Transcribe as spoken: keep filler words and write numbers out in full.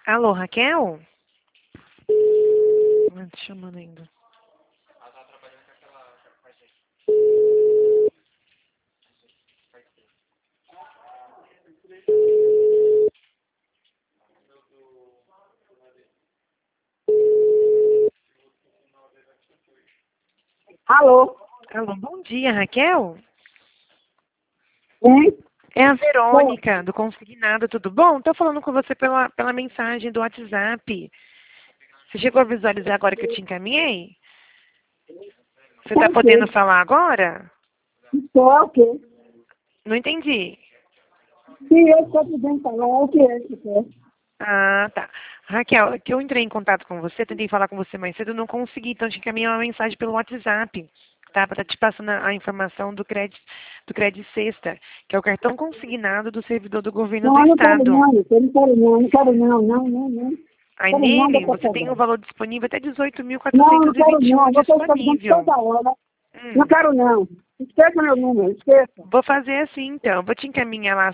Alô, Raquel? Ah, te chamando ainda. Alô? Alô, bom dia, Raquel? Sim? É a Verônica, do Consignado, tudo bom? Tô falando com você pela, pela mensagem do WhatsApp. Você chegou a visualizar agora que eu te encaminhei? Você tá podendo falar agora? Estou, é o quê? Não entendi. Sim, eu estou podendo falar, é o que é que quer? Ah, tá. Raquel, é que eu entrei em contato com você, tentei falar com você mais cedo, não consegui, então te encaminhei uma mensagem pelo WhatsApp, tá? Para te passando a a informação do crédito, do crédito Sexta, que é o cartão consignado do servidor do governo do Não, eu não quero Estado. não, eu não quero não, não quero não, não, não, não. Não Aí quero não, nele, doutor você tem o Pedro. valor disponível até dezoito mil Não, não quatrocentos e quero vinte e um não, você está dizendo disponível. toda hora. Não Hum. quero não. Esqueça meu número, esqueça. Vou fazer assim, então. Vou te encaminhar lá